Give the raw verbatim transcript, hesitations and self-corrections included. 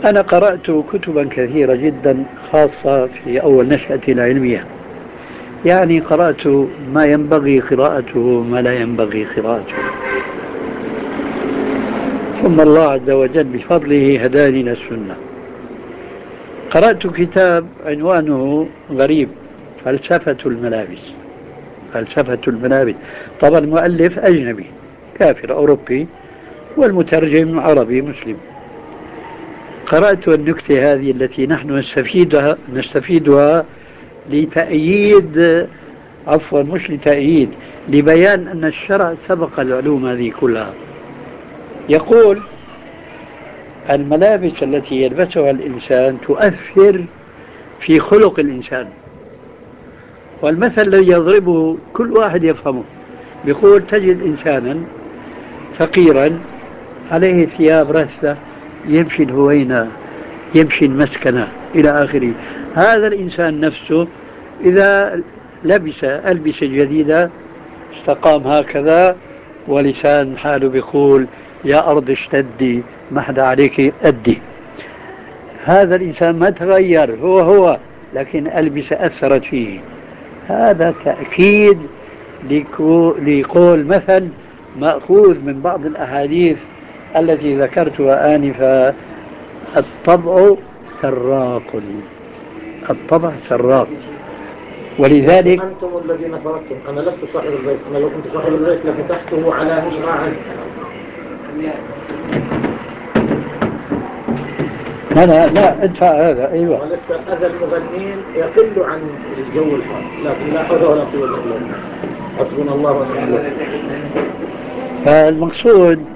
أنا قرأت كتبا كثيرة جدا خاصة في أول نشأتي العلمية، يعني قرأت ما ينبغي قراءته ما لا ينبغي قراءته، ثم الله عز وجل بفضله هداني إلى السنة. قرأت كتاب عنوانه غريب، فلسفة الملابس. فلسفة الملابس، طبعا المؤلف أجنبي كافر أوروبي والمترجم عربي مسلم. قرأت النكتة هذه التي نحن نستفيدها نستفيدها لتأييد، عفوا مش لتأييد، لبيان أن الشرع سبق العلوم هذه كلها. يقول: الملابس التي يلبسها الإنسان تؤثر في خلق الإنسان. والمثل الذي يضربه كل واحد يفهمه، يقول: تجد إنسانا فقيرا عليه ثياب رثة، يمشي الهوينة، يمشي المسكنة إلى آخره. هذا الإنسان نفسه إذا لبس ألبسة جديدة استقام هكذا، ولسان حاله بيقول: يا أرض اشتدي، ما حدا عليك أدي. هذا الإنسان ما تغير، هو هو، لكن ألبسة أثرت فيه. هذا تأكيد لقول مثل مأخوذ من بعض الأحاديث التي ذكرتها آنفا: الطبع سراق. الطبع سراق. ولذلك أنتم الذين فرقتم، أنا لست صاحب البيت، أنا لو كنت صاحب البيت لفتحته على مصراعي. لا لا لا ادفع هذا. أيوة، ولسه أذى المغنين يقل عن الجو الحار، لكن لا حول ولا قوة إلا بالله. حسبنا الله ونعم الوكيل. فالمقصود